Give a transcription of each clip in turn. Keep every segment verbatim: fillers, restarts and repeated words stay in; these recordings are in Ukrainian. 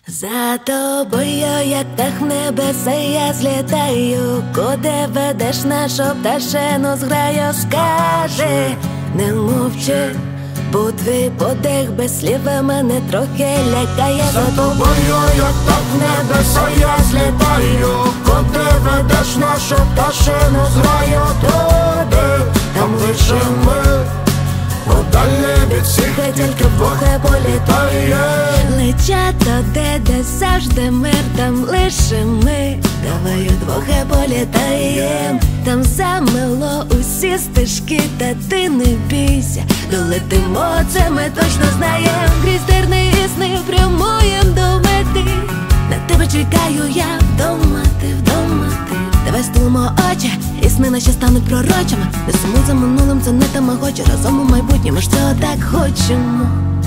За тобою, як птах в небеса, я злітаю. Куди ведеш нашу пташину зграю? Скажи, не мовчи, бо твій подих без слів мене трохи лякає. За тобою, як птах в небеса, я злітаю. Куди ведеш нашу пташину зграю? Туди, там лише ми, подалі від всіх, тільки вухи політає. Летять туди, де завжди мир, там лише ми. Давай удвох політаєм. Там замило усі стежки, та ти не бійся. Долетимо, це ми точно знаєм. Крізь терни і сни прямуєм до мети. На тебе чекаю я, вдома ти, вдома ти. Давай стулимо очі, і сни наші стануть пророчими. Не сумуй за минулим, це не тамагочі. Разом у майбутньому ж цього так хочемо.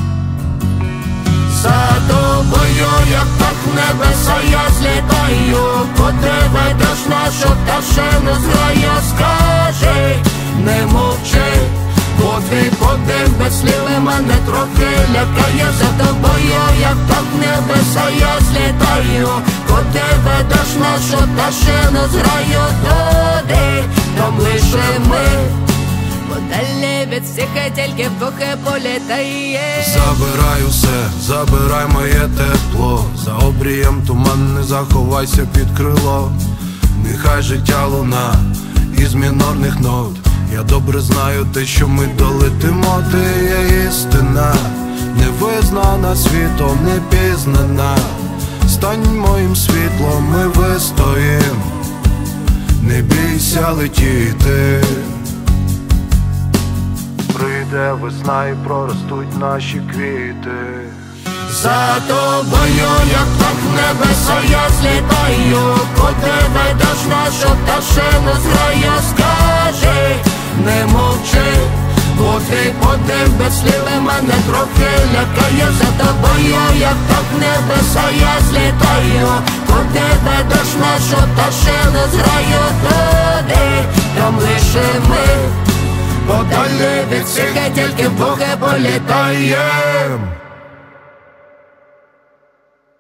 За тобою, як птах в небеса, я злітаю. Куди ведеш нашу пташину зграю? Скажи, не мовчи, бо твій подих без слів мене трохи лякає. За тобою, як птах в небеса, я злітаю. Куди ведеш нашу пташину зграю? Туди, там лише ми, подалі від всіх, тільки вухи політає. Забирай усе, забирай моє тепло. За обрієм туман, не заховайся під крило. Нехай життя луна із мінорних нот. Я добре знаю те, що ми долетимо. Ти є істина, невизнана світом, не пізнана. Стань моїм світлом, ми вистоїм. Не бійся летіти. Прийде весна і проростуть наші квіти. За тобою, як птах в небеса, я злітаю. Куди ведеш нашу пташину зграю? Скажи, не мовчи, бо твій подих без слів мене трохи лякає. За тобою, як птах в небеса, я злітаю. Куди ведеш нашу пташину зграю? Туди, там лише ми, подалі від всіх, тільки вухи політаєм.